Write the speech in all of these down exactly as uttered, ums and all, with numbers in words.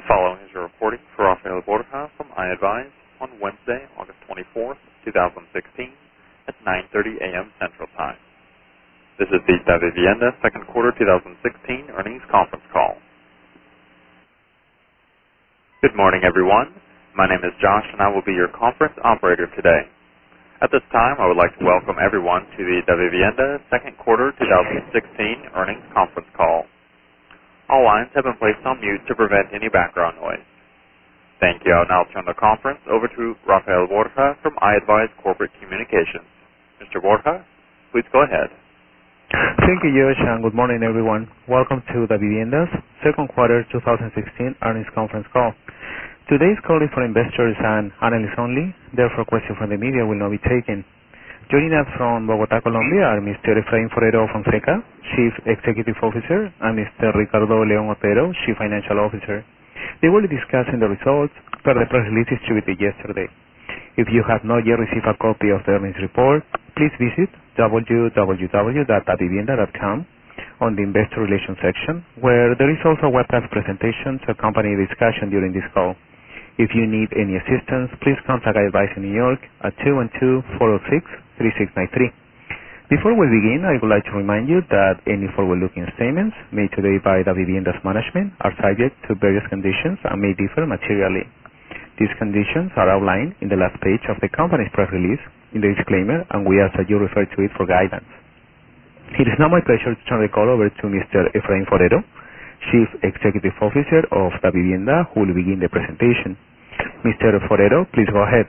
The following is a recording for Rafael Borja from iAdvise on Wednesday, August twenty-fourth, twenty sixteen at nine thirty a m Central Time. This is the Davivienda second quarter twenty sixteen earnings conference call. Good morning, everyone. My name is Josh, and I will be your conference operator today. At this time, I would like to welcome everyone to the Davivienda second quarter twenty sixteen earnings conference call. All lines have been placed on mute to prevent any background noise. Thank you. I'll now turn the conference over to Rafael Borja from iAdvise Corporate Communications. Mister Borja, please go ahead. Thank you, Josh, and good morning, everyone. Welcome to Davivienda's second quarter twenty sixteen earnings conference call. Today's call is for investors and analysts only, therefore questions from the media will not be taken. Joining us from Bogotá, Colombia are Mister Efraín Forero Fonseca, Chief Executive Officer, and Mister Ricardo León Otero, Chief Financial Officer. They will be discussing the results per the press release distributed yesterday. If you have not yet received a copy of the earnings report, please visit w w w dot davivienda dot com on the Investor Relations section, where there is also a webcast presentation to accompany the discussion during this call. If you need any assistance, please contact iAdvise in New York at two one two, four zero six, three six nine three. Before we begin, I would like to remind you that any forward-looking statements made today by Davivienda's management are subject to various conditions and may differ materially. These conditions are outlined in the last page of the company's press release in the disclaimer, and we ask that you refer to it for guidance. It is now my pleasure to turn the call over to Mister Efraín Forero, Chief Executive Officer of Davivienda, who will begin the presentation. Mister Forero, please go ahead.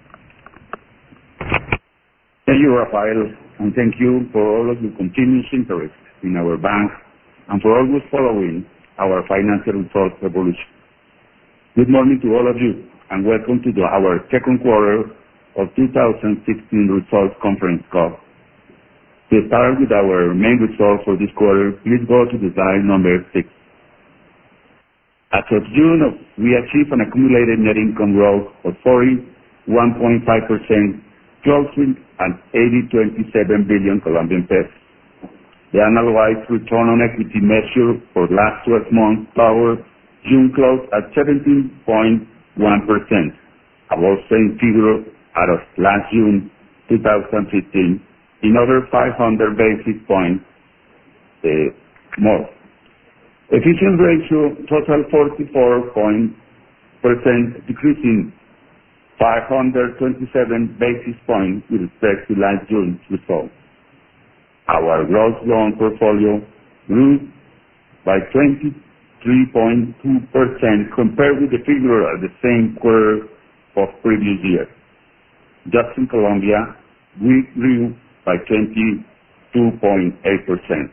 Thank you, Rafael, and thank you for all of your continuous interest in our bank and for always following our financial results evolution. Good morning to all of you, and welcome to the, our second quarter of two thousand sixteen results conference call. To start with our main results for this quarter, please go to the slide number six. As of June, we achieved an accumulated net income growth of forty-one point five percent, closing at eighty point two seven billion Colombian pesos. The annualized return on equity measure for the last twelve months toward June closed at seventeen point one percent, above same figure out of last June two thousand fifteen, another five hundred basis points uh, more. Efficiency ratio total forty-four percent, decreasing five hundred twenty-seven basis points with respect to last June's result. Our gross loan portfolio grew by twenty-three point two percent compared with the figure at the same quarter of previous year. Just in Colombia, we grew by twenty-two point eight percent.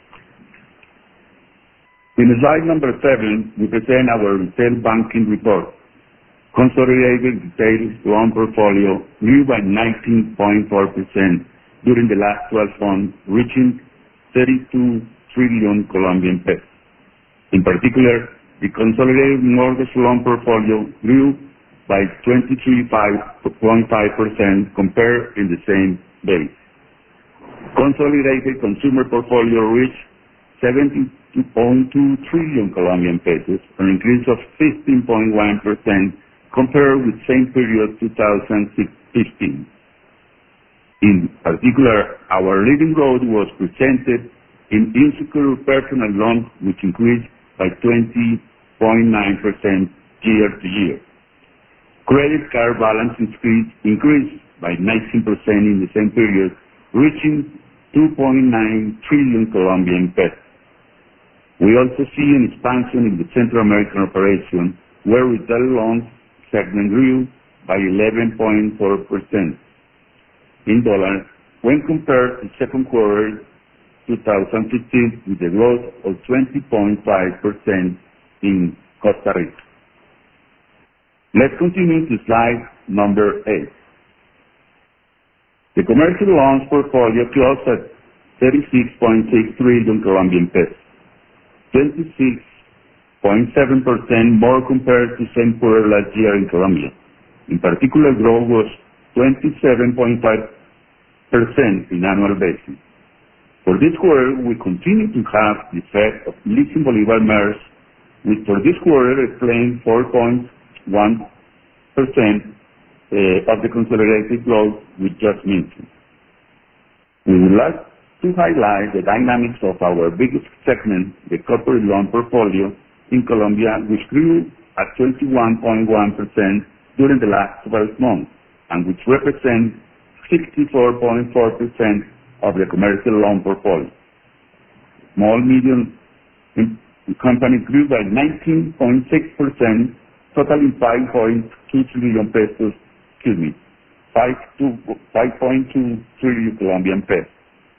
In slide number seven, we present our retail banking report. Consolidated retail loan portfolio grew by nineteen point four percent during the last twelve months, reaching thirty-two trillion Colombian pesos. In particular, the consolidated mortgage loan portfolio grew by twenty-three point five percent compared in the same base. Consolidated consumer portfolio reached seventy-two point two trillion Colombian pesos, an increase of fifteen point one percent compared with same period two thousand fifteen. In particular, our leading growth was presented in unsecured personal loans, which increased by twenty point nine percent year to year. Credit card balance increase increased by nineteen percent in the same period, reaching two point nine trillion Colombian pesos. We also see an expansion in the Central American operation, where retail loans segment grew by eleven point four percent in dollars when compared to second quarter two thousand fifteen, with a growth of twenty point five percent in Costa Rica. Let's continue to slide number eight. The commercial loans portfolio closed at thirty-six point six trillion Colombian pesos, twenty-six point seven percent more compared to same quarter last year in Colombia. In particular, growth was twenty-seven point five percent in annual basis. For this quarter, we continue to have the effect of leasing Bolivar merge which for this quarter explains four point one percent uh, of the consolidated growth we just mentioned. We would like to highlight the dynamics of our biggest segment, the corporate loan portfolio in Colombia, which grew at twenty-one point one percent during the last twelve months, and which represents sixty-four point four percent of the commercial loan portfolio. Small medium companies grew by nineteen point six percent, totaling five point two trillion pesos, excuse me, five point two trillion Colombian pesos.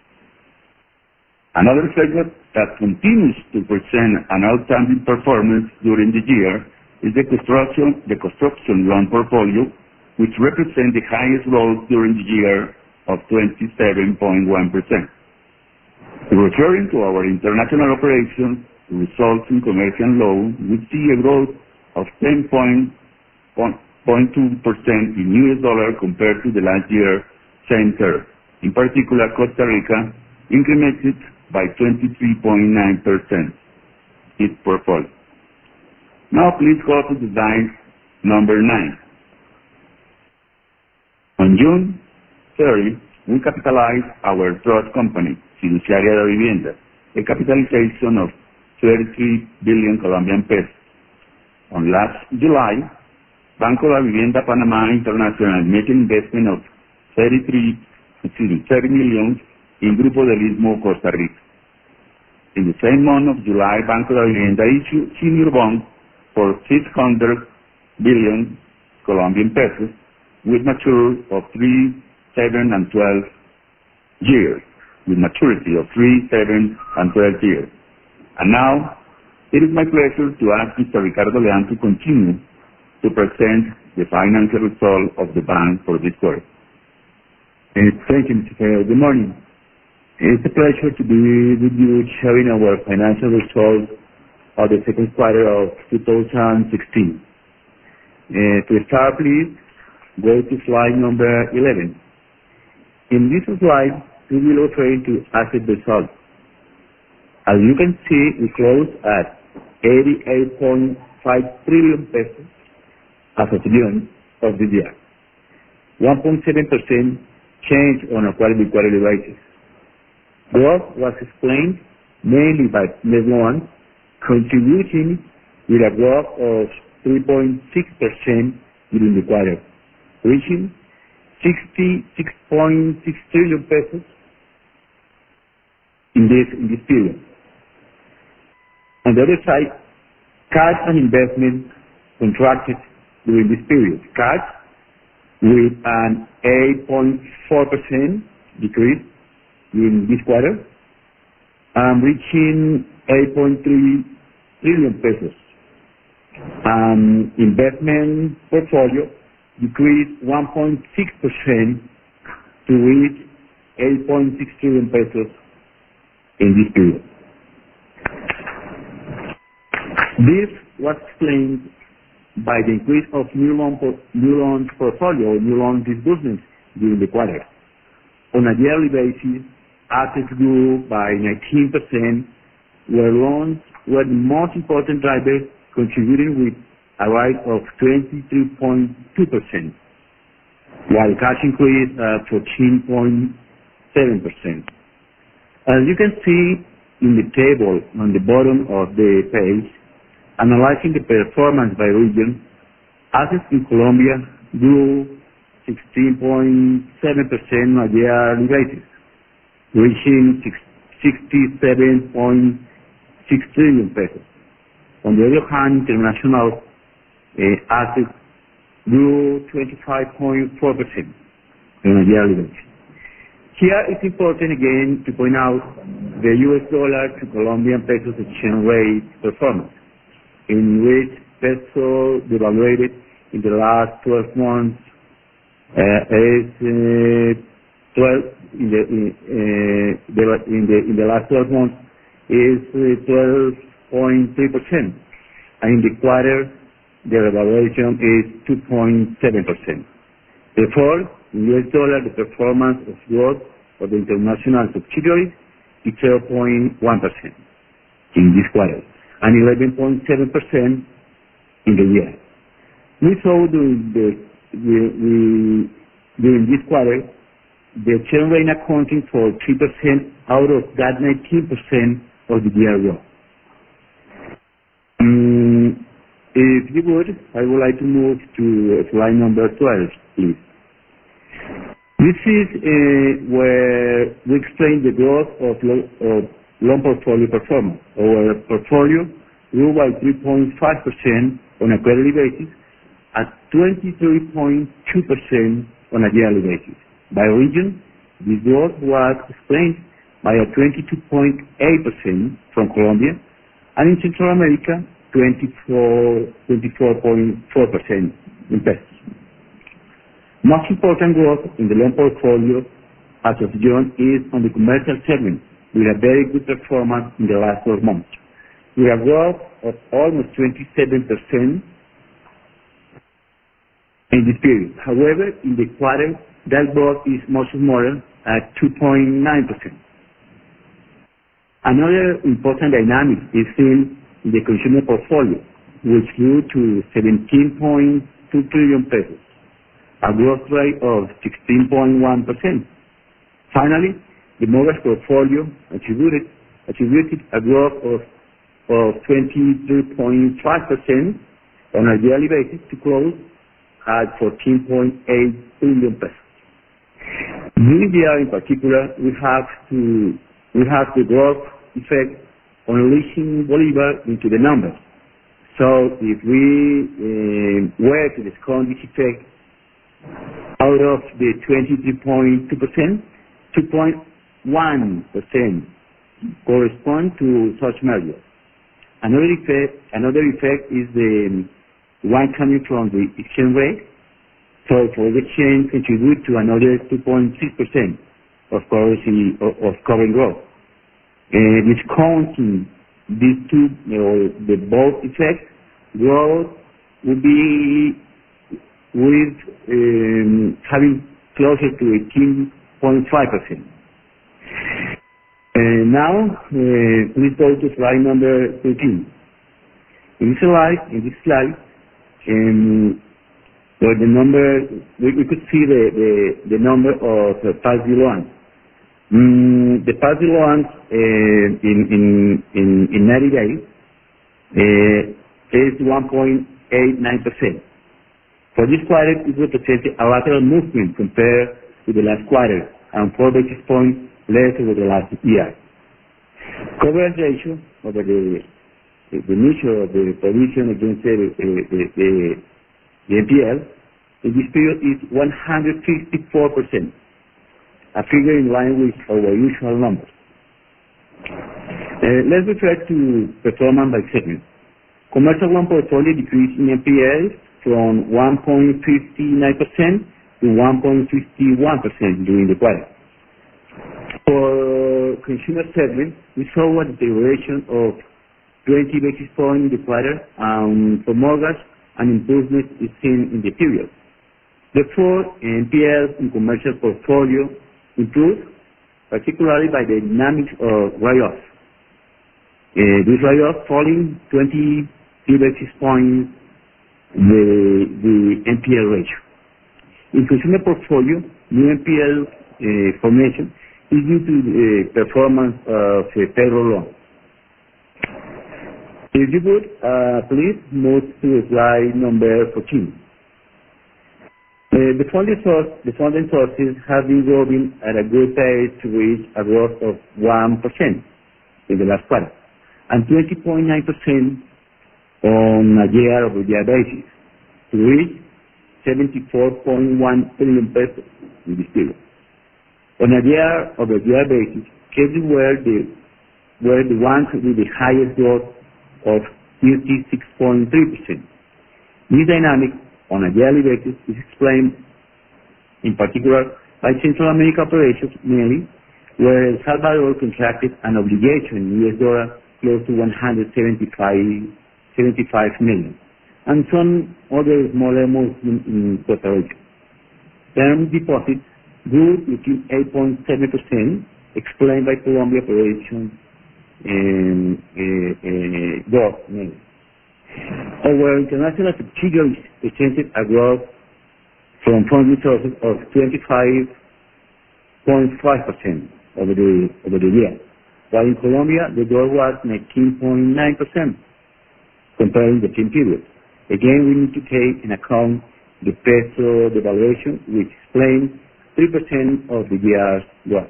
Another segment that continues to present an outstanding performance during the year is the construction, the construction loan portfolio, which represents the highest growth during the year of twenty-seven point one percent. Referring to our international operations, results in commercial loan, we see a growth of ten point two percent in U S dollar compared to the last year same term. In particular, Costa Rica incremented by twenty-three point nine percent its portfolio. Now please go to the slide number nine. On June thirtieth, we capitalized our trust company, Fiduciaria de Vivienda, a capitalization of thirty-three billion Colombian pesos. On last July, Banco La Vivienda Panama International made an investment of thirty-three, excuse me, thirty million in Grupo del Istmo, Costa Rica. In the same month of July, Banco La Vivienda issued senior bonds for six hundred billion Colombian pesos with maturity of three, seven, and twelve years, with maturity of three, seven, and twelve years. And now, it is my pleasure to ask Mister Ricardo Leán to continue to present the financial result of the bank for this quarter. Uh, thank you, Mister Ferrer. Good morning. It's a pleasure to be with you sharing our financial results of the second quarter of two thousand sixteen. Uh, to start, please go to slide number eleven. In this slide, we will refer to asset results. As you can see, we closed at eighty-eight point five trillion pesos as of June of this year, one point seven percent change on a quarterly-quarterly basis. Growth was explained mainly by net loans, contributing with a growth of three point six percent during the quarter, reaching sixty-six point six trillion pesos in this, in this period. On the other side, cash and investment contracted during this period. Cash with an eight point four percent decrease during this quarter, um, reaching eight point three trillion pesos. Um, investment portfolio decreased one point six percent to reach eight point six trillion pesos in this period. This was explained by the increase of new loan por- new loans portfolio, new loan disbursements during the quarter. On a yearly basis, assets grew by nineteen percent, where loans were the most important driver, contributing with a rise of twenty-three point two percent, while cash increased uh, fourteen point seven percent. As you can see in the table on the bottom of the page, analyzing the performance by region, assets in Colombia grew sixteen point seven percent on a yearly basis, reaching sixty-seven point six trillion pesos. On the other hand, international uh, assets grew twenty-five point four percent on a yearly basis. Here it's important again to point out the U S dollar to Colombian pesos exchange rate performance, in which peso devaluated in the last twelve months uh, is uh, twelve in the in, uh, in the in the last twelve months is uh, twelve point three percent, and in the quarter the revaluation is two point seven percent. Therefore, in U S dollar, the performance of growth of the international subsidiaries is zero point one percent in this quarter. and eleven point seven percent in the year. We saw during, the, we, we, during this quarter the exchange rate accounting for three percent out of that nineteen percent of the year growth. Um, if you would, I would like to move to slide number twelve, please. This is uh, where we explain the growth of, lo of loan portfolio performance. Our portfolio grew by three point five percent on a quarterly basis, at twenty-three point two percent on a yearly basis. By region, this growth was explained by a twenty-two point eight percent from Colombia, and in Central America, twenty-four point four percent in pesos. Most important growth in the loan portfolio as of June is on the commercial segment, with a very good performance in the last twelve months, with a growth of almost twenty-seven percent in this period. However, in the quarter, that growth is much smaller at two point nine percent. Another important dynamic is seen in the consumer portfolio, which grew to seventeen point two trillion pesos, a growth rate of sixteen point one percent. Finally, the mortgage portfolio attributed, attributed a growth of, of twenty-three point five percent on a yearly basis to close at fourteen point eight billion pesos. This year in particular, we have to we have the growth effect on unleashing Bolivar into the numbers. So if we uh, were to discount this effect out of the twenty-three point two percent, two point one percent correspond to such measures. Another effect, another effect is the one coming from the exchange rate. So for the exchange contribute to another two point six percent of currency of, of current growth. Uh, discounting these two, or the both effects, growth would be with um, having closer to eighteen point five percent. Uh, now, uh, please go to slide number thirteen. In this slide, in this slide, um, where the number, we, we could see the, the, the number of uh, past due loans. Mm, the past due loans uh, in, in, in, in ninety days uh, is one point eight nine percent. For this quarter, it represents a lateral movement compared to the last quarter, and four basis points less over the last year. Coverage ratio over the the, the measure of the provision against the, the, the, the, the N P L in this period is one hundred fifty-four percent, a figure in line with our usual numbers. Uh, let's refer to performance by segment. Commercial loan portfolio decreased in N P Ls from one point five nine percent to one point five one percent during the quarter. For consumer segment, we saw a deterioration of twenty basis points in the quarter, and for mortgage, an improvement is seen in the period. Therefore, N P Ls in commercial portfolio improved, particularly by the dynamics of write-offs. Uh, this write-off falling twenty-three basis points the, the N P L ratio. In consumer portfolio, new N P L uh, formation is due to the performance of uh, payroll loan. If you would, uh, please move to slide number fourteen. Uh, the funding source, the funding sources have been growing at a good pace to reach a growth of one percent in the last quarter, and twenty point nine percent on a year-over-year basis, to reach seventy-four point one billion pesos in this period. On a year-over-year basis, cases were the were the ones with the highest growth of thirty-six point three percent. This dynamic on a yearly basis is explained in particular by Central America operations mainly, where El Salvador contracted an obligation in U S dollars close to one hundred seventy-five million, and some other smaller moves in, in Puerto Rico. Term deposits grew within eight point seven percent, explained by Colombia operations um, uh, uh, growth. Mainly. Our international subsidiaries presented a growth from foreign resources of twenty-five point five percent over the over the year, while in Colombia the growth was nineteen point nine percent comparing the same period. Again, we need to take in account the peso devaluation, which explains three percent of the year's growth.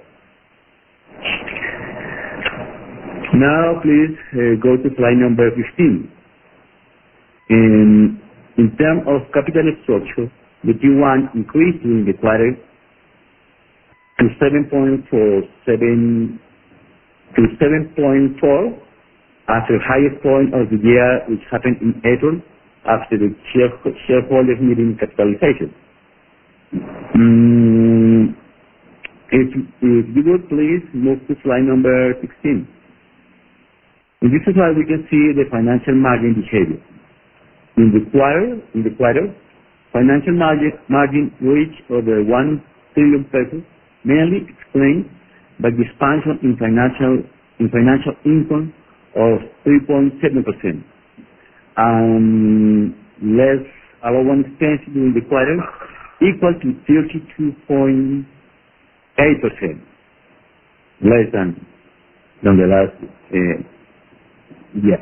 Now, please uh, go to slide number fifteen. In, in terms of capital structure, the T one increased during the quarter to seven point four seven to seven point four after the highest point of the year, which happened in April after the share, shareholders meeting capitalization. Mm, if, if you would please move to slide number sixteen. In this slide, we can see the financial margin behavior. In the quarter, in the quarter, financial margin, margin reached over one trillion pesos, mainly explained by the expansion in financial in financial income of three point seven percent, and less allowance expenses during the quarter equal to thirty-two point eight percent, less than than the last uh, year.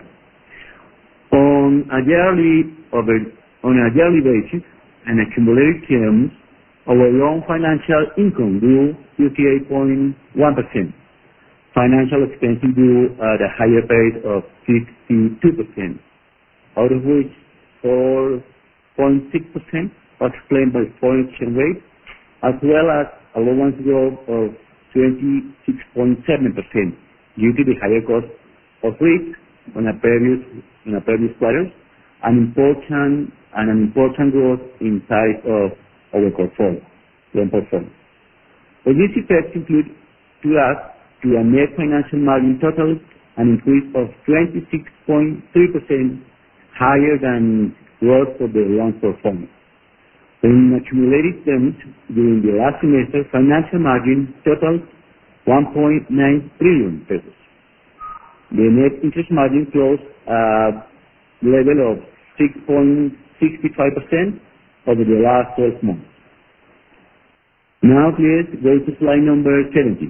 On a yearly over on a yearly basis and accumulated terms, our loan financial income grew thirty-eight point one percent. Financial expenses grew at a higher pace of sixty-two percent, out of which four point six percent was explained by foreign exchange rate, as well as allowance growth of twenty-six point seven percent due to the higher cost of risk on a previous in a previous quarter, an important and an important growth in size of our portfolio, loan portfolio. All these effects include to us to a net financial margin total an increase of twenty-six point three percent higher than growth of the loan portfolio. In accumulated terms, during the last semester, financial margin totaled one point nine trillion pesos. The net interest margin closed at level of six point six five percent over the last twelve months. Now please go to slide number seventeen.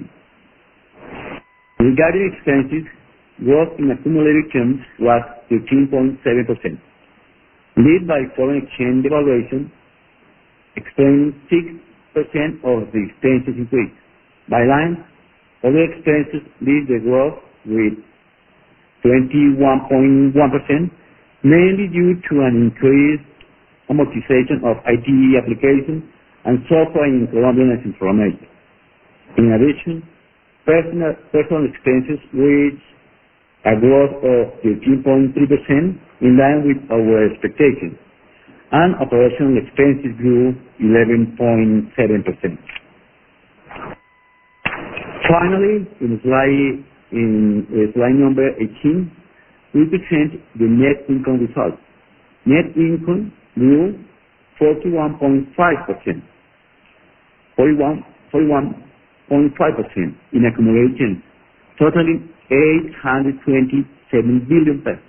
Regarding expenses, growth in accumulated terms was thirteen point seven percent, led by foreign exchange devaluation, explaining six percent of the expenses increase. By line, other expenses lead the growth with twenty-one point one percent, mainly due to an increased amortization of I T applications and software in Colombia and Central America. In addition, personal, personal expenses reached a growth of thirteen point three percent, in line with our expectations, and operational expenses grew eleven point seven percent. Finally, in slide In uh, slide number eighteen, we present the net income result. Net income grew forty-one point five percent, forty-one point five percent in accumulation, totaling eight hundred twenty-seven billion pesos.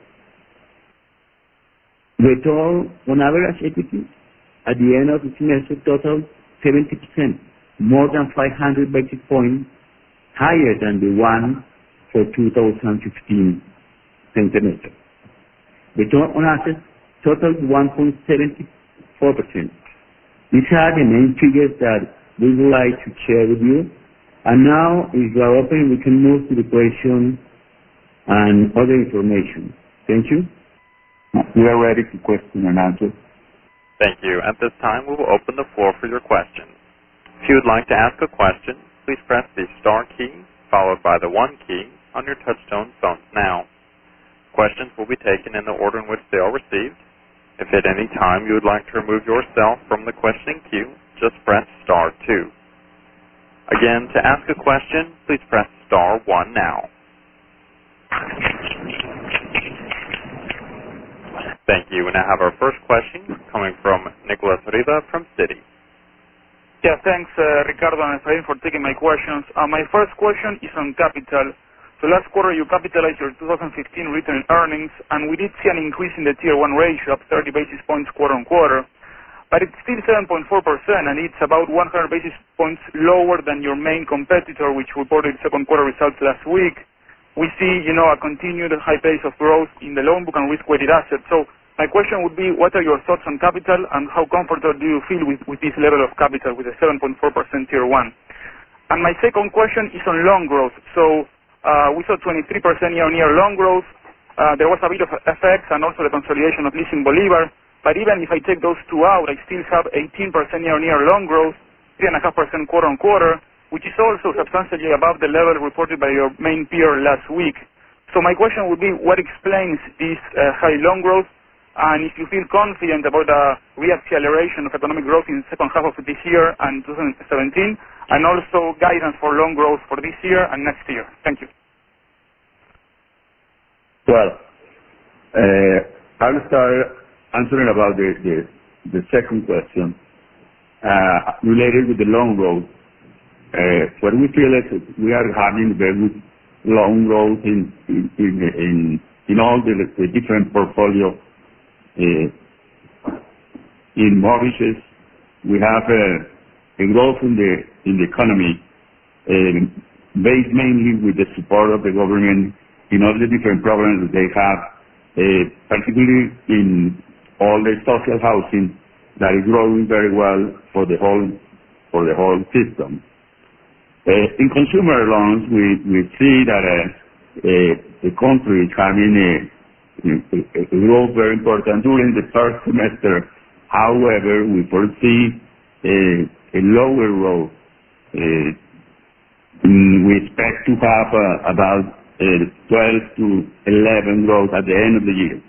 Return on average equity at the end of the semester totaled seventy percent, more than five hundred basis points higher than the one for two thousand fifteen semester. Return on assets totaled one point seven four percent. These are the main figures that we would like to share with you. And now, if you are open, we can move to the question and other information. Thank you. We are ready for question and answer. Thank you. At this time, we will open the floor for your questions. If you would like to ask a question, please press the star key followed by the one key on your touchtone phones now. Questions will be taken in the order in which they are received. If at any time you would like to remove yourself from the questioning queue, just press star two. Again, to ask a question, please press star one now. Thank you. We now have our first question coming from Nicolas Riva from Citi. Yeah, thanks, uh, Ricardo and Efrain, for taking my questions. Uh, my first question is on capital. So last quarter you capitalized your two thousand fifteen retained earnings, and we did see an increase in the Tier one ratio up thirty basis points quarter on quarter, but it's still seven point four percent, and it's about one hundred basis points lower than your main competitor, which reported second quarter results last week. We see, you know, a continued high pace of growth in the loan book and risk-weighted assets. So my question would be, what are your thoughts on capital, and how comfortable do you feel with, with this level of capital, with a seven point four percent Tier one? And my second question is on loan growth. So Uh, we saw twenty-three percent year-on-year loan growth. Uh, there was a bit of F X and also the consolidation of Leasing Bolivar. But even if I take those two out, I still have eighteen percent year-on-year loan growth, three point five percent quarter-on-quarter, which is also substantially above the level reported by your main peer last week. So my question would be, what explains this uh, high loan growth? And if you feel confident about a reacceleration of economic growth in the second half of this year and twenty seventeen, and also guidance for loan growth for this year and next year. Thank you. Well, uh, I'll start answering about the, the, the second question uh, related with the loan growth. Uh, what we feel is we are having very good loan growth in in in, in, in all the, the different portfolio. Uh, in mortgages, we have uh, a growth in the in the economy, uh, based mainly with the support of the government in all the different programs that they have, uh, particularly in all the social housing that is growing very well for the whole for the whole system. Uh, in consumer loans, we we see that uh, uh, the country is having a, a, a growth very important during the first semester. However, we foresee a, a lower growth. Uh, we expect to have uh, about uh, twelve to eleven growth at the end of the year.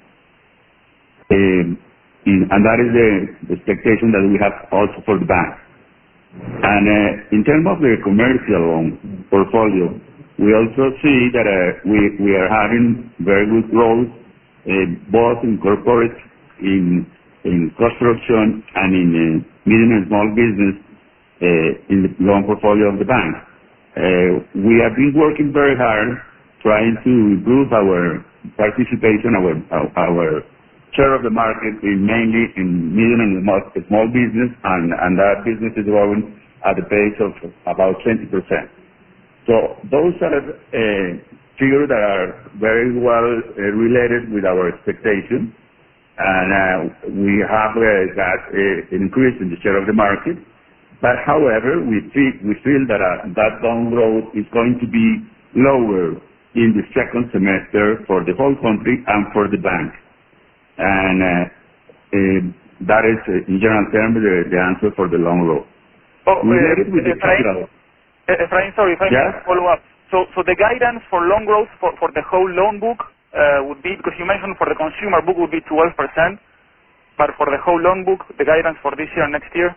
Um, in, and that is the, the expectation that we have also for the bank. And uh, in terms of the commercial loan portfolio, we also see that uh, we, we are having very good growth, uh, both in corporate, in, in construction, and in uh, medium and small business uh, in the loan portfolio of the bank. Uh, we have been working very hard trying to improve our participation, our, our, our share of the market in mainly in medium and small business, and, and that business is growing at a pace of about twenty percent. So those are uh, figures that are very well uh, related with our expectations, and uh, we have uh, got uh, an increase in the share of the market. But however, we feel, we feel that uh, that loan growth is going to be lower in the second semester for the whole country and for the bank. And uh, uh, that is, uh, in general terms, the, the answer for the loan growth. Oh, Related uh, with the Efrain, capital. Efrain, sorry, if I Yeah? may follow up. So, so the guidance for loan growth for, for the whole loan book uh, would be, because you mentioned for the consumer book would be twelve percent, but for the whole loan book, the guidance for this year and next year?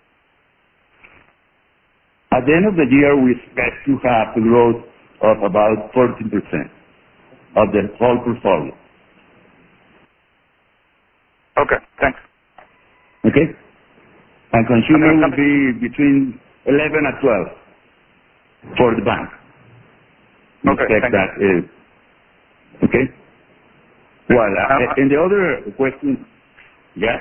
At the end of the year, we expect to have a growth of about fourteen percent of the whole portfolio. Okay, thanks. Okay? And consumer Okay, will be between eleven and twelve for the bank. We Okay, expect thank that is. Okay? Well, uh, Um, and the other question, yeah?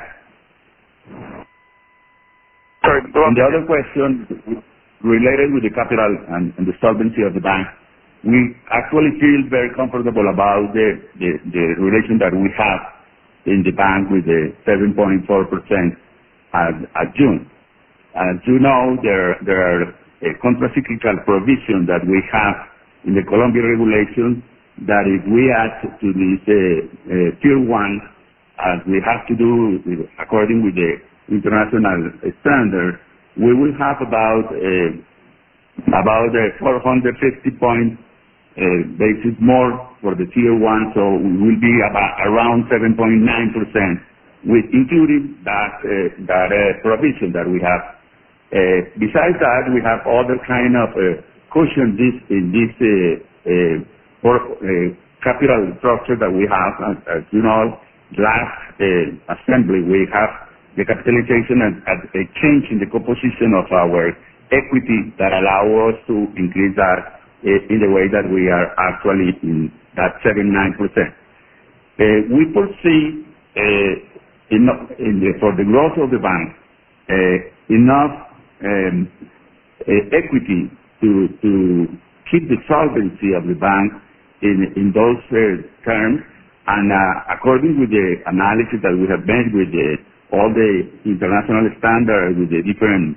Sorry, go on. And the other question related with the capital and, and the solvency of the bank, we actually feel very comfortable about the, the, the relation that we have in the bank with the seven point four percent at, at June. As you know, there, there are a contracyclical provision that we have in the Colombian regulations that if we add to this uh, uh, Tier one, as we have to do with, according with the international standard, we will have about uh, about uh, four hundred fifty point uh, basis more for the Tier one, so we will be about around seven point nine percent, with including that uh, that uh, provision that we have. Uh, besides that, we have other kind of uh, cushion this in this uh, uh, for, uh, capital structure that we have. As, as you know, last uh, assembly we have the capitalization and, and a change in the composition of our equity that allow us to increase that uh, in the way that we are actually in that seven, nine percent. Uh, we foresee uh, enough in the, for the growth of the bank uh, enough um, uh, equity to to keep the solvency of the bank in in those uh, terms, and uh, according with the analysis that we have made with the, all the international standards, with the different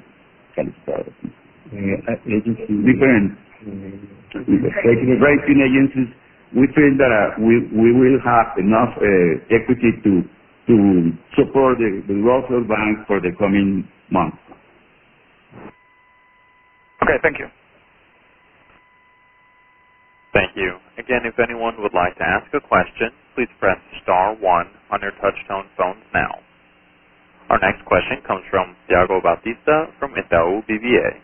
uh, agencies, different uh, rating, rating agencies, we feel that uh, we we will have enough uh, equity to to support the, the growth of the bank for the coming months. Okay, thank you. Thank you. Again, if anyone would like to ask a question, please press star one on your touch-tone phones now. Our next question comes from Thiago Batista from Itaú B B A.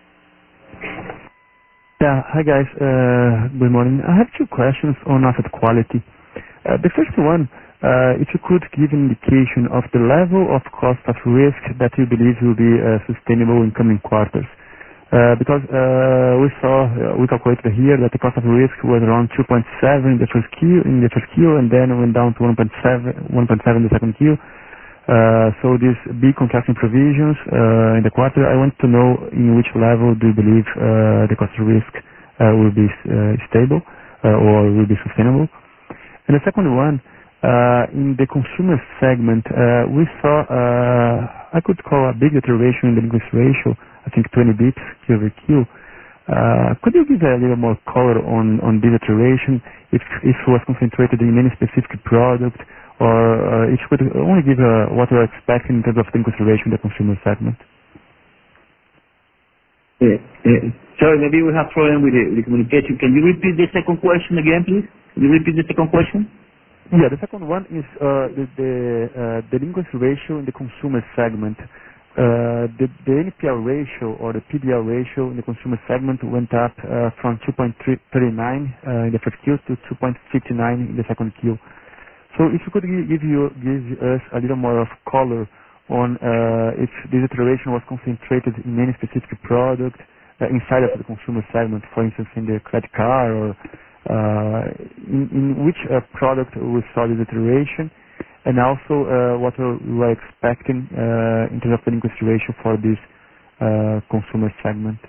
Yeah, hi guys, uh, good morning. I have two questions on asset quality. Uh, the first one, uh, if you could give an indication of the level of cost of risk that you believe will be uh, sustainable in coming quarters. Uh, because uh, we saw, uh, we calculated here that the cost of risk was around two point seven in the first Q, in the first Q, and then went down to one point seven in the second Q. Uh, so these big contracting provisions uh, in the quarter, I want to know in which level do you believe uh, the cost of risk uh, will be uh, stable uh, or will be sustainable. And the second one, uh, in the consumer segment, uh, we saw, uh, I could call a big deterioration in the delinquency ratio, I think twenty bips Q over Q. Uh, could you give a little more color on, on this deterioration, if, if it was concentrated in any specific product, or uh, if you could only give uh, what you're expecting in terms of delinquency ratio in the consumer segment? Yeah, yeah. Sorry, maybe we have problem with the, the communication. Can you repeat the second question again, please? Can you repeat the second question? Yeah, the second one is uh, the, the uh, delinquency ratio in the consumer segment. Uh, the, the N P L ratio or the P D L ratio in the consumer segment went up uh, from two point three nine uh, in the first Q to two point five nine in the second Q. So if you could give, you, give us a little more of color on uh, if this deterioration was concentrated in any specific product uh, inside of the consumer segment, for instance, in the credit card, or uh, in, in which uh, product we saw the deterioration, and also uh, what we were expecting uh, in terms of delinquency ratio for this uh, consumer segment.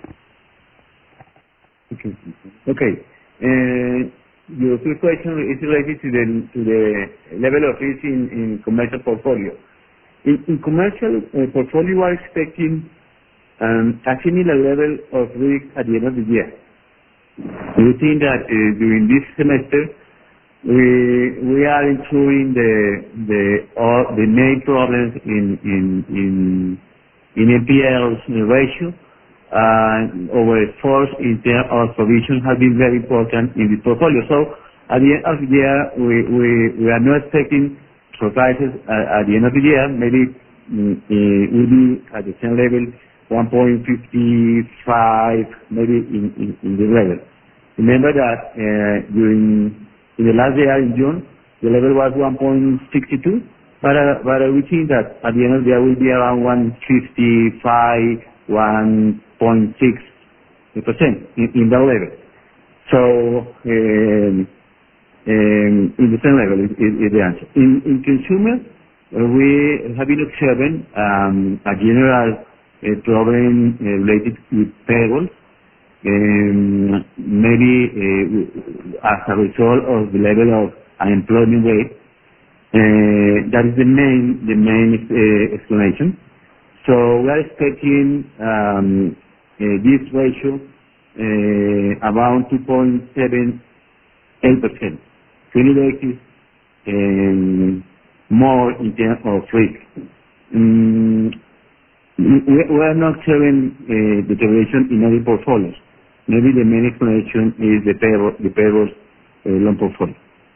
Okay. Okay. Uh, Your first question is related to the to the level of risk in, in commercial portfolio. In, in commercial uh, portfolio, we are expecting um, a similar level of risk at the end of the year. We think that uh, during this semester, we we are including the the all the main problems in in in in N P Ls ratio. Uh, our efforts in terms of provision have been very important in this portfolio. So at the end of the year, we, we, we are not expecting surprises at, at the end of the year. Maybe mm, uh, we'll be at the same level, one point five five, maybe in, in, in the level. Remember that uh, during in the last year in June, the level was one point six two, but, uh, but we think that at the end of the year will be around one fifty-five, one point six percent in, in that level. So um, um, in the same level is, is, is the answer. In, in consumer, uh, we have been observing um, a general uh, problem uh, related with payrolls, um, maybe uh, as a result of the level of unemployment rate. Uh, that is the main the main uh, explanation. So we are expecting um, uh, this ratio uh, around two point seven eight percent, twenty basis um, more in terms of risk. Um, we, we are not showing uh, deterioration in other portfolios. Maybe the main explanation is the payroll, the payroll uh, loan portfolio.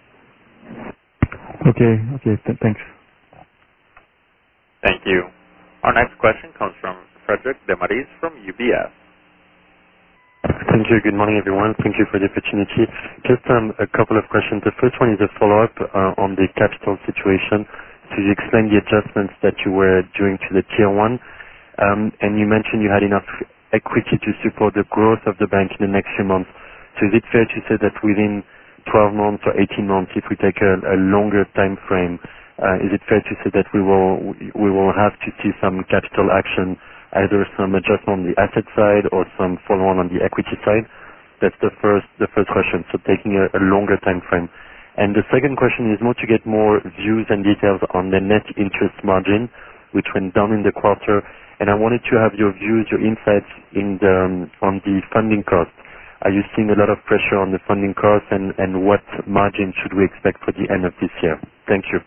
Okay, okay, th thanks. Thank you. Our next question comes from Frederic Demaris from U B S. Thank you. Good morning, everyone. Thank you for the opportunity. Just um, a couple of questions. The first one is a follow-up uh, on the capital situation. So you explained the adjustments that you were doing to the Tier one, um, and you mentioned you had enough equity to support the growth of the bank in the next few months. So is it fair to say that within twelve months or eighteen months, if we take a, a longer time frame, uh, is it fair to say that we will we will have to see some capital action, either some adjustment on the asset side or some follow-on on the equity side? That's the first the first question. So taking a, a longer time frame. And the second question is more to get more views and details on the net interest margin, which went down in the quarter. And I wanted to have your views, your insights in the, um, on the funding cost. Are you seeing a lot of pressure on the funding cost, and, and what margin should we expect for the end of this year? Thank you.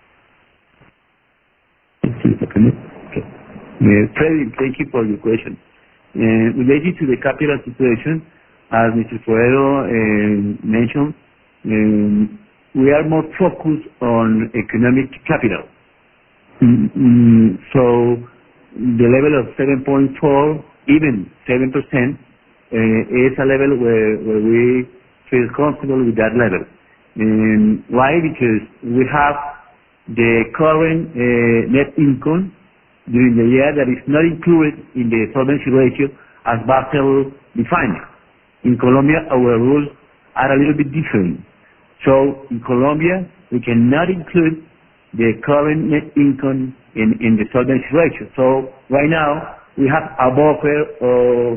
Okay. Uh, Freddy, thank you for your question. Uh, related to the capital situation, as Mister Forero uh, mentioned, um, we are more focused on economic capital. Mm-hmm. So the level of seven point four, even seven percent, uh, is a level where, where we feel comfortable with that level. Um, why? Because we have the current uh, net income during the year that is not included in the solvency ratio as Basel defined. In Colombia, our rules are a little bit different. So in Colombia, we cannot include the current net income in, in the solvency ratio. So right now, we have a buffer of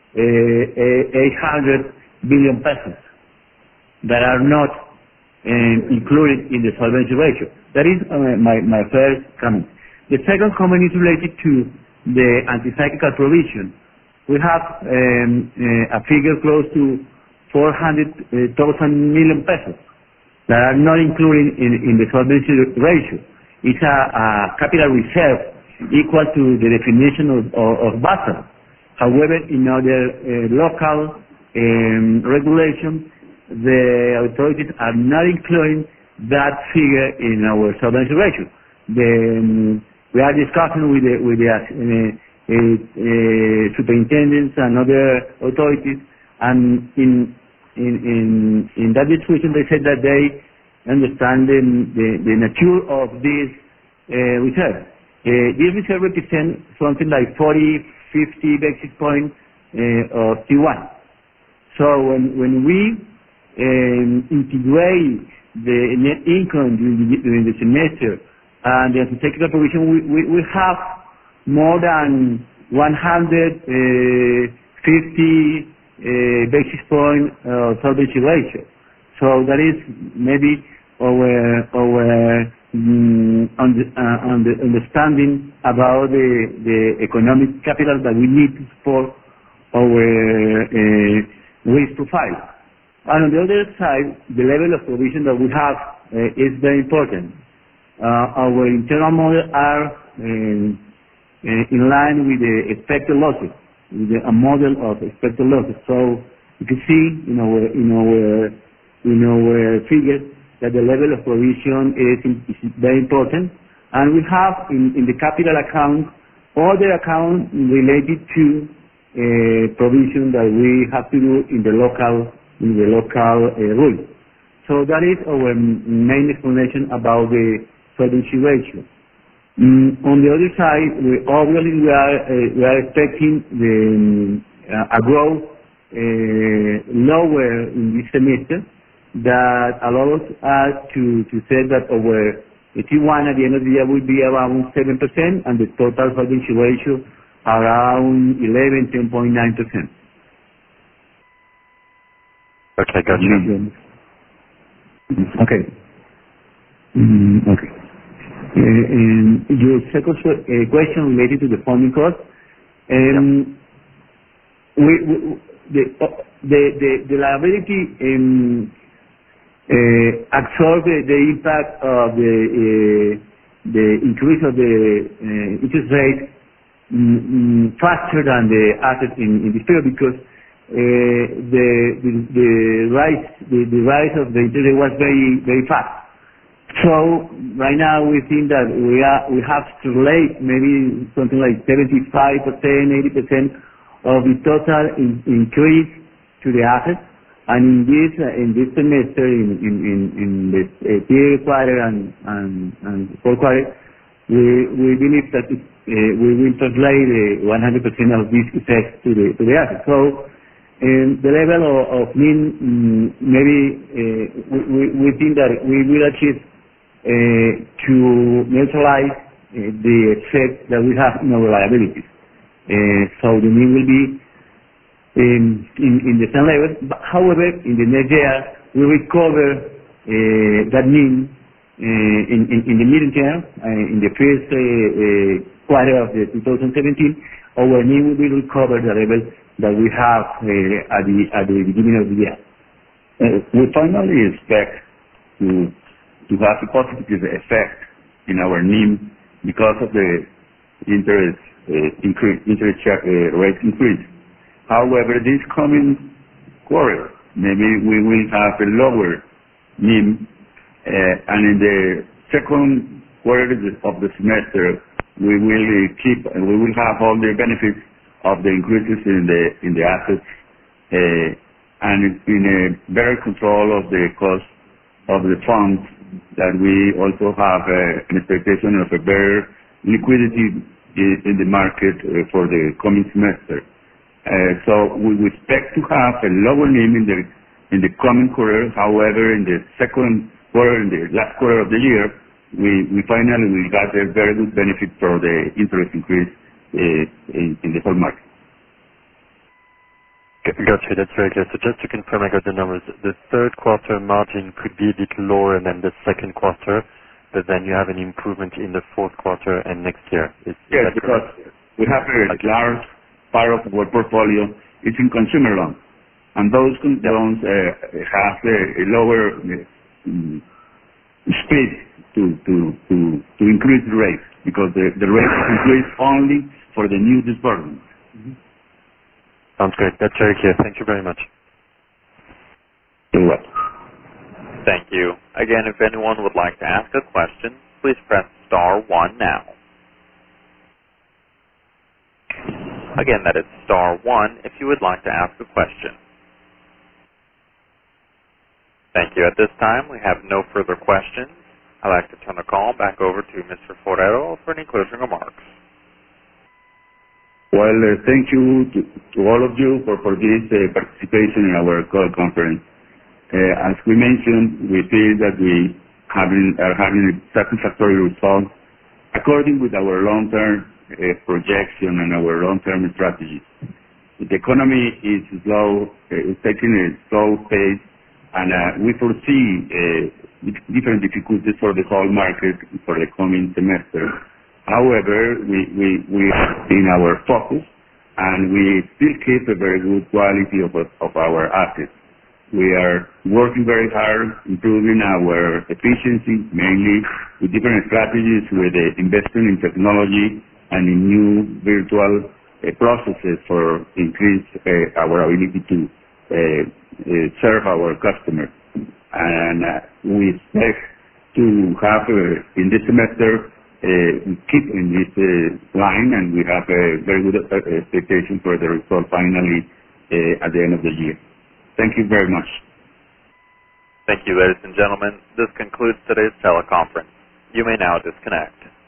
uh, eight hundred billion pesos that are not uh, included in the solvency ratio. That is uh, my, my first comment. The second comment is related to the anti-cyclical provision. We have um, uh, a figure close to four hundred thousand million pesos that are not included in, in the solvency ratio. It's a, a capital reserve equal to the definition of, of, of Basel. However, in other uh, local um, regulations, the authorities are not including that figure in our solvency ratio. The, um, we are discussing with the, with the uh, uh, uh, superintendents and other authorities, and in in in, in that discussion they said that they understand the, the, the nature of this uh, reserve. Uh, this reserve represents something like forty, fifty basis points uh, of T one. So when when we um, integrate the net income during the, during the semester and the anti-cyclical provision, we, we, we have more than one hundred fifty uh, basis point uh, solvency ratio. So that is maybe our our um, under, uh, under understanding about the the economic capital that we need to support our uh, risk profile. And on the other side, the level of provision that we have uh, is very important. Uh, our internal models are um, uh, in line with the expected losses, with the, a model of expected losses. So you can see in our in our in our figures that the level of provision is, is very important, and we have in, in the capital account other accounts related to uh, provision that we have to do in the local in the local uh, rules. So that is our main explanation about the solvency ratio. Mm, on the other side, we, obviously we are uh, we are expecting the um, uh, a growth uh, lower in this semester that allows us to to say that our T one at the end of the year will be around seven percent and the total solvency ratio around eleven, ten point nine percent. Okay, gotcha. Okay. Mm, okay. Uh, and your second uh, question related to the funding cost. Um, yeah. we, we, the, uh, the, the, the liability um, uh, absorb the, the impact of the, uh, the increase of the uh, interest rate um, faster than the asset in, in this period, because uh, the, the, the, rise, the, the rise of the interest rate was very, very fast. So right now we think that we are we have to relate maybe something like seventy-five percent, eighty percent of the total in, increase to the assets, and in this uh, in this semester in in in, in the uh, third quarter and and, and fourth quarter, we we believe that it, uh, we will translate uh, one hundred percent of this effect to the to the assets. So And the level of, of N I M, mm, maybe uh, we, we, we think that we will achieve uh, to neutralize uh, the effect that we have in our liabilities. Uh, so the N I M will be in, in, in the same level. But however, in the next year, we recover uh, that N I M uh, in, in, in the medium term, uh, in the first uh, uh, quarter of the two thousand seventeen, our N I M will be recovered the level that we have uh, at the at the beginning of the year. Uh, we finally expect to to have a positive effect in our N I M because of the interest uh, increase, interest uh, rate increase. However, this coming quarter, maybe we will have a lower N I M, uh, and in the second quarter of the semester, we will uh, keep and we will have all the benefits of the increases in the in the assets, uh, and in a better control of the cost of the funds, that we also have uh, an expectation of a better liquidity in, in the market uh, for the coming semester. Uh, so we expect to have a lower N I M in the in the coming quarter. However, in the second quarter, in the last quarter of the year, we we finally will get a very good benefit for the interest increase Uh, in, in the whole market. Gotcha, that's very clear. So just to confirm, I got the numbers. The third quarter margin could be a bit lower than the second quarter, but then you have an improvement in the fourth quarter and next year. Is, is yes, because correct? We have a large part of our portfolio is in consumer loans, and those loans uh, have a, a lower uh, speed to, to, to, to increase the rate, because the, the rate is increased only for the new disbursements. Mm-hmm. Sounds great. That's very clear. Thank you very much. You're welcome. Thank you. Again, if anyone would like to ask a question, please press star one now. Again, that is star one if you would like to ask a question. Thank you. At this time, we have no further questions. I'd like to turn the call back over to Mister Forero for any closing remarks. Well, uh, thank you to, to all of you for, for this uh, participation in our call conference. Uh, as we mentioned, we feel that we having, are having a satisfactory result according with our long-term uh, projection and our long-term strategies. The economy is slow, uh, is taking a slow pace, and uh, we foresee uh, different difficulties for the whole market for the coming semester. However, we, we, we are in our focus, and we still keep a very good quality of, of our assets. We are working very hard, improving our efficiency, mainly with different strategies, with uh, investing in technology and in new virtual uh, processes for increase uh, our ability to uh, uh, serve our customers. And uh, we expect to have, uh, in this semester, Uh, we keep in this uh, line, and we have a very good uh, expectation for the result finally uh, at the end of the year. Thank you very much. Thank you, ladies and gentlemen. This concludes today's teleconference. You may now disconnect.